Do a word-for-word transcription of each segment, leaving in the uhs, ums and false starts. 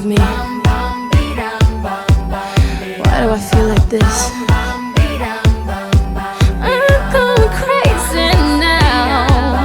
me? Why do I feel like this? I'm going crazy now.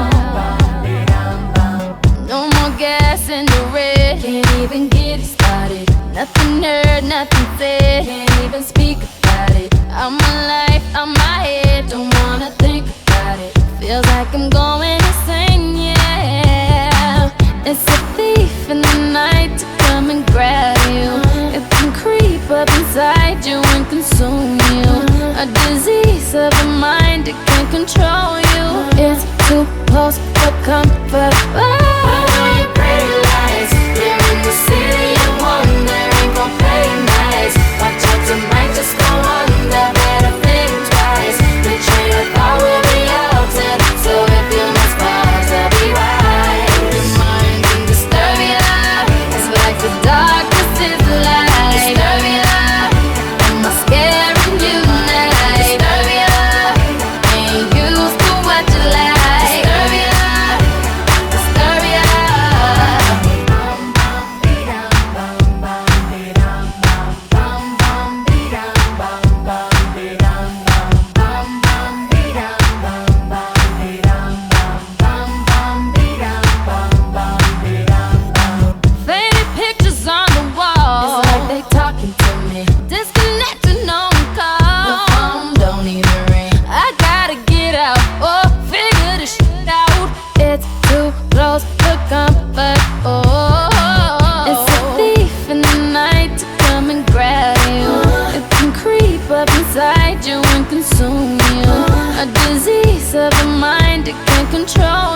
No more gas in the red. Can't even get it started. Nothing heard, nothing said. Can't even speak about it. I'm alive, I'm my head. Don't wanna think about it. Feels like I'm going insane, yeah. It's a thief in the night to come and grab you. It can creep up inside you and consume you. A disease of the mind, it can control you. It's too close for comfort. Oh. Your pretty lights, you're in the city of wonder. Ain't gon' play nice. Watch out, tonight just go under. Better think twice. The train of thought will be altered. So if you must pause, I'll be right. Your mind can disturb you. It's like the darkness is the light. Disturb ya. Am I scaring you tonight? Disturb ya. Ain't used to what you like. Disturb ya. Disturb ya. Faded pictures on the wall. It's like they talking to me. Disconnected, no one The call. phone don't even ring. I gotta get out, oh, figure this shit out. It's too close for comfort, oh. It's a thief in the night to come and grab you. It can creep up inside you and consume you. A disease of the mind, it can control